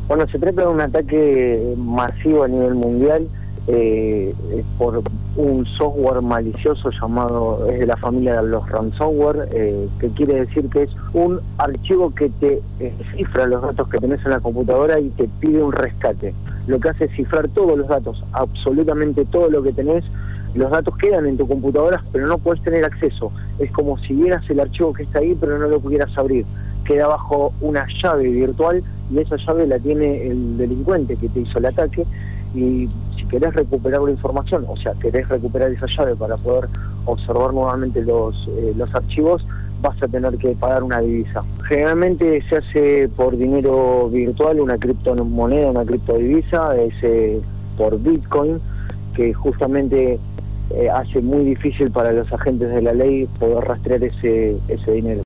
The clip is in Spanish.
Bueno, se trata de un ataque masivo a nivel mundial por un software malicioso llamado, es de la familia de los ransomware, que quiere decir que es un archivo que te cifra los datos que tenés en la computadora y te pide un rescate. Lo que hace es cifrar todos los datos, absolutamente todo lo que tenés. Los datos quedan en tu computadora, pero no puedes tener acceso. Es como si vieras el archivo que está ahí, pero no lo pudieras abrir. Queda bajo una llave virtual y esa llave la tiene el delincuente que te hizo el ataque. Y si querés recuperar la información, o sea, querés recuperar esa llave para poder observar nuevamente los archivos, vas a tener que pagar una divisa. Generalmente se hace por dinero virtual, una criptomoneda, una criptodivisa, es por Bitcoin, que justamente hace muy difícil para los agentes de la ley poder rastrear ese dinero.